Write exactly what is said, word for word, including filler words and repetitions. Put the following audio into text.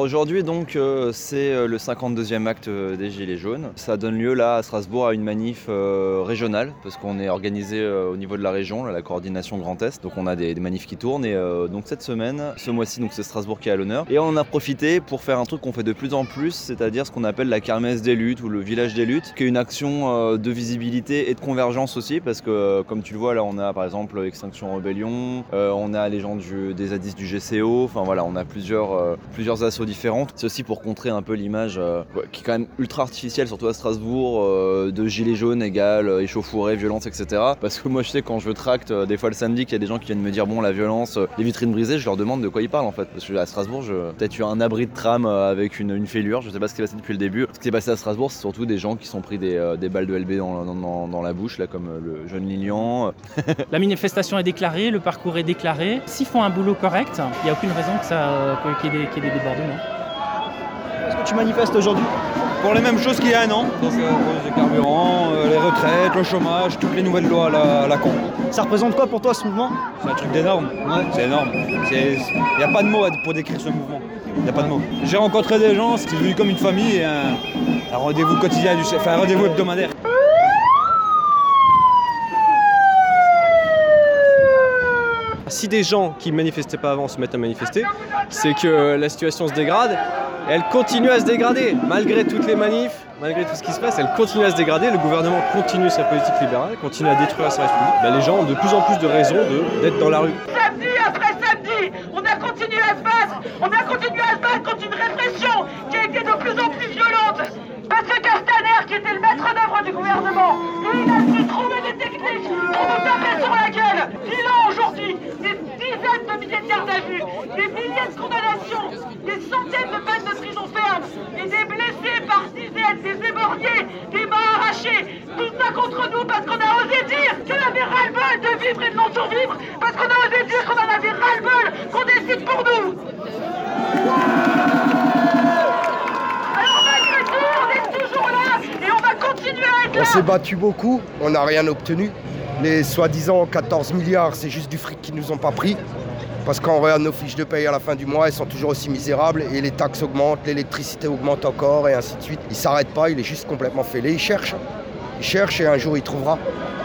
aujourd'hui donc euh, c'est euh, le cinquante-deuxième acte euh, des Gilets jaunes. Ça donne lieu là à Strasbourg à une manif euh, régionale parce qu'on est organisé euh, au niveau de la région, là, la coordination Grand Est. Donc on a des, des manifs qui tournent et euh, donc cette semaine, ce mois-ci donc c'est Strasbourg qui est à l'honneur. Et on en a profité pour faire un truc qu'on fait de plus en plus, c'est-à-dire ce qu'on appelle la kermesse des luttes ou le village des luttes, qui est une action euh, de visibilité et de convergence aussi parce que euh, comme tu le vois là on a par exemple Extinction Rebellion, euh, on a les gens du, des Zadistes du G C O, enfin voilà on a plusieurs, euh, plusieurs assos différentes. C'est aussi pour contrer un peu l'image euh, qui est quand même ultra artificielle, surtout à Strasbourg, euh, de gilets jaunes égale euh, échauffourée, violence, et cetera. Parce que moi je sais quand je tracte, euh, des fois le samedi, qu'il y a des gens qui viennent me dire bon la violence, euh, les vitrines brisées, je leur demande de quoi ils parlent en fait. Parce que à Strasbourg, je... peut-être eu un abri de tram euh, avec une, une fêlure, je sais pas ce qui s'est passé depuis le début. Ce qui s'est passé à Strasbourg, c'est surtout des gens qui sont pris des, euh, des balles de L B dans, dans, dans, dans la bouche, là comme euh, le jeune Lilian. La manifestation est déclarée, le parcours est déclaré. S'ils font un boulot correct, il n'y a aucune raison que ça, qu'il y ait des, qu'il y ait des débordements. Est-ce que tu manifestes aujourd'hui ? Pour les mêmes choses qu'il y a un an, donc euh, les carburants, euh, les retraites, le chômage, toutes les nouvelles lois à la, à la con. Ça représente quoi pour toi ce mouvement ? C'est un truc d'énorme, ouais. C'est énorme. Il n'y a pas de mots pour décrire ce mouvement. Il n'y a pas de mots. J'ai rencontré des gens, c'est devenu comme une famille et un, un rendez-vous quotidien, du, enfin un rendez-vous hebdomadaire. Si des gens qui ne manifestaient pas avant se mettent à manifester, c'est que la situation se dégrade. Et elle continue à se dégrader, malgré toutes les manifs, malgré tout ce qui se passe, elle continue à se dégrader, le gouvernement continue sa politique libérale, continue à détruire sa République. Ben, les gens ont de plus en plus de raisons de, d'être dans la rue. Samedi après samedi, on a continué à se battre, on a continué à se battre contre une répression qui a été de plus en plus violente. Parce que Castaner, qui était le maître d'œuvre du gouvernement, lui, il a su trouver des techniques pour nous taper sur la gueule. Bilan aujourd'hui, des dizaines de milliers de gardes à vue, des milliers de condamnations, des centaines de peines de prison ferme, et des blessés par dizaines, des éborgnés, des mains arrachées. Tout ça contre nous parce qu'on a osé dire qu'on avait ras-le-bol de vivre et de non survivre, parce qu'on a osé dire qu'on en avait ras-le-bol, qu'on décide pour nous. On s'est battu beaucoup, on n'a rien obtenu. Les soi-disant quatorze milliards, c'est juste du fric qu'ils nous ont pas pris. Parce qu'on regarde nos fiches de paye à la fin du mois, elles sont toujours aussi misérables et les taxes augmentent, l'électricité augmente encore et ainsi de suite. Il s'arrête pas, il est juste complètement fêlé, il cherche. Il cherche et un jour il trouvera.